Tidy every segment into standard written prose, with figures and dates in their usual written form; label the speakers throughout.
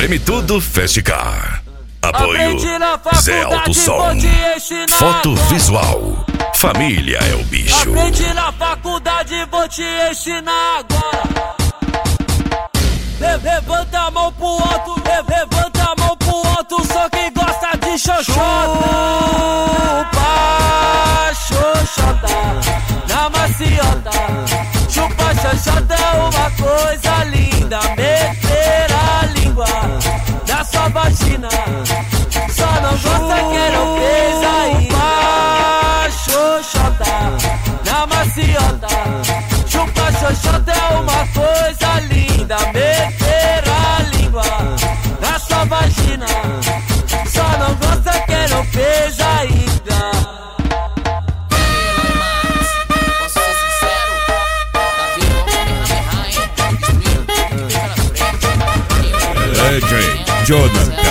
Speaker 1: Treme Tudo Festicar. Apoio Zé Alto Som. Foto visual. Família é o bicho.
Speaker 2: Aprendi na faculdade, vou te ensinar agora. Levanta a mão pro alto, levanta a mão pro alto, só quem gosta de xoxota. Chupa xoxota na maciota. Chupa xoxota é uma coisa linda. Meter a língua na sua vagina, só não gosta quem não fez ainda. Xoxota na maciota. Chupa xoxota é uma coisa linda. Meter a língua na sua vagina, só não gosta quem não fez ainda.
Speaker 3: Posso ser sincero? Davi,
Speaker 1: DJ Jonathan.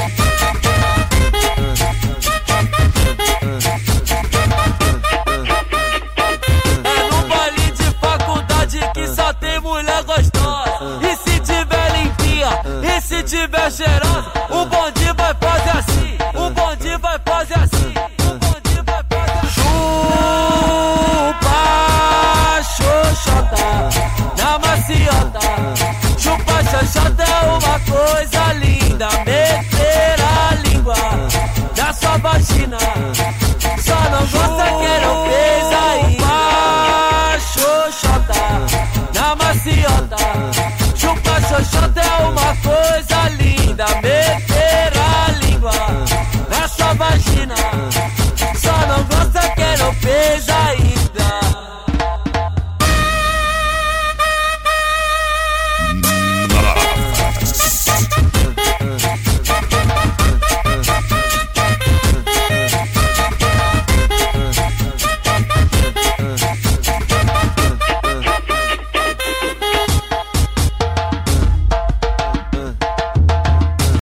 Speaker 2: É no baile de faculdade que só tem mulher gostosa. E se tiver limpinha, e se tiver cheirosa, o bonde vai fazer assim, o bonde vai fazer assim, o bonde vai fazer assim. Chupa xoxota na maciota. Chupa xoxota é uma coisa linda. Meter a língua na sua vagina, só não gosta quem não fez ainda. Xoxota na maciota. Chupa xoxota é uma coisa